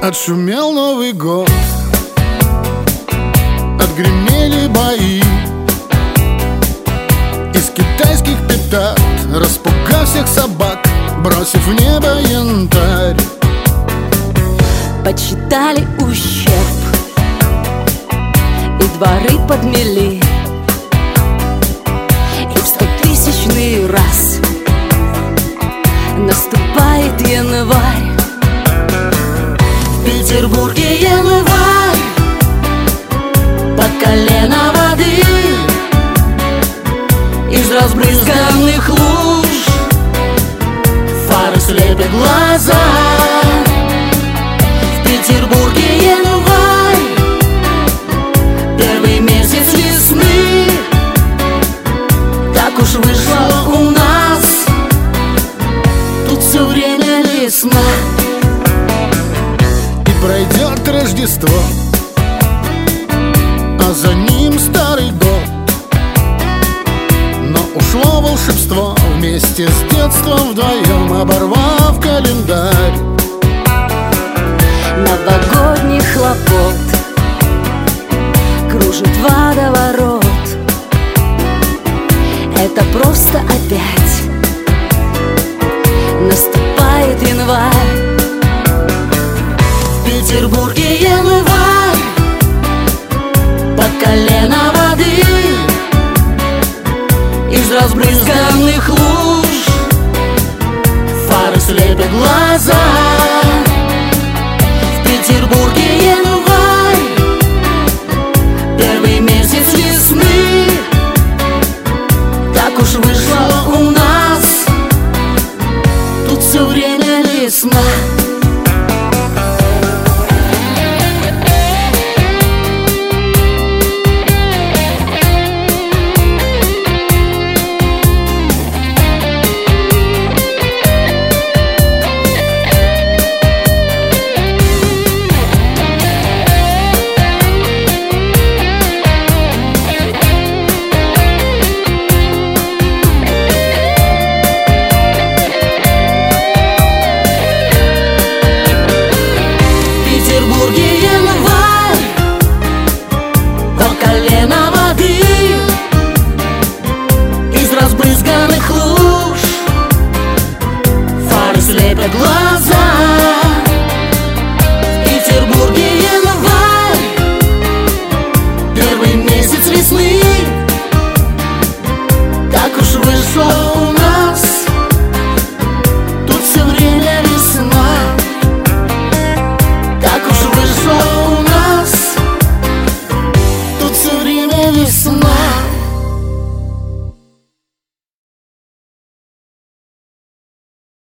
Отшумел Новый год, отгремели бои. Из китайских петард распугав всех собак, бросив в небо янтарь. Подсчитали ущерб и дворы подмели, и в 100-тысячный раз наступает январь. В Петербурге январь, по колено воды, из разбрызганных луж фары слепят глаза. В Петербурге январь, первый месяц весны. Так уж вышло у нас, тут все время весна. Пройдет Рождество, а за ним Старый год. Но ушло волшебство вместе с детством вдвоем, оборвав календарь.